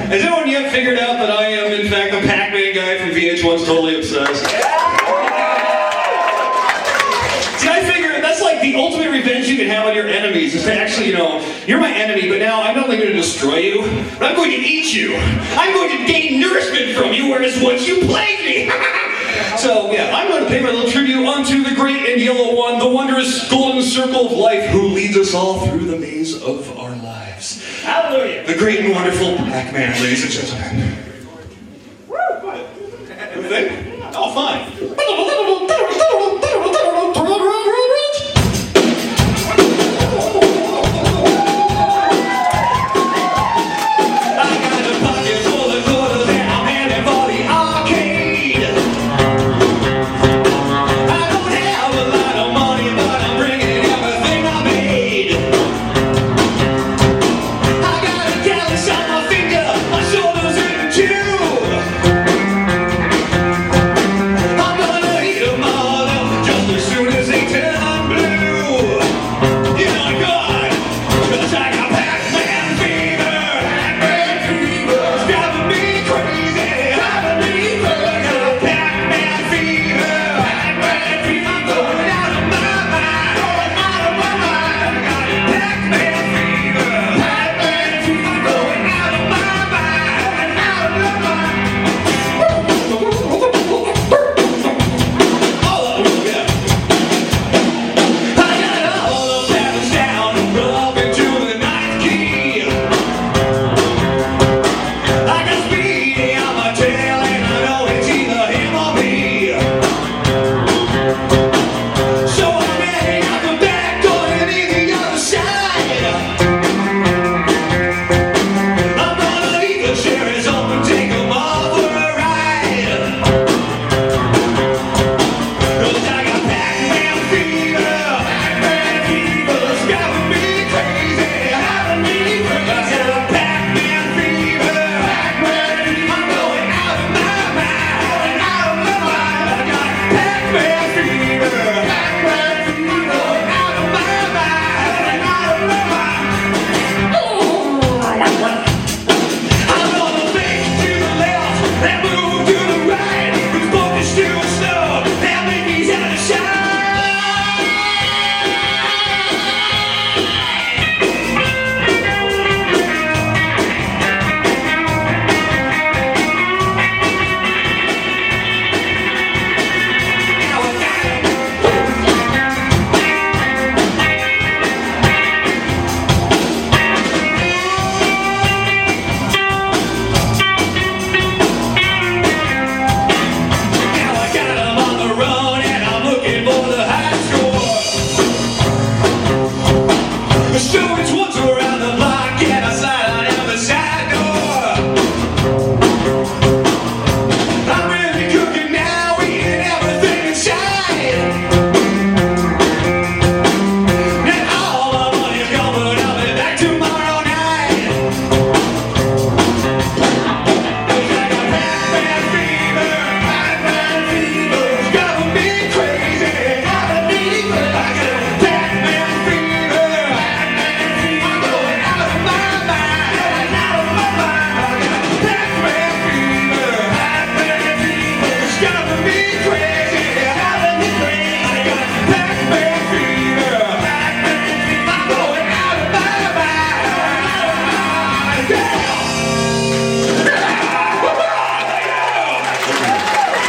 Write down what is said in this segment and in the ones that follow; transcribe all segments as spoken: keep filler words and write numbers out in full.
Has anyone yet figured out that I am, in fact, the Pac-Man guy from V H one's Totally Obsessed? See, I figure that's like the ultimate revenge you can have on your enemies is to actually, you know, you're my enemy, but now I'm not only going to destroy you, but I'm going to eat you. I'm going to gain nourishment from you, whereas once you plagued me. So, yeah, I'm going to pay my little tribute unto the great and yellow one, the wondrous golden circle of life who leads us all through the maze of our lives. Hallelujah. The great and wonderful Pac-Man, ladies and gentlemen. Woo! What? Everything? Oh, fine.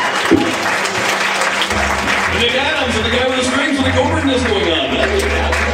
Nick Adams and the guy with the strings with the cobra going on.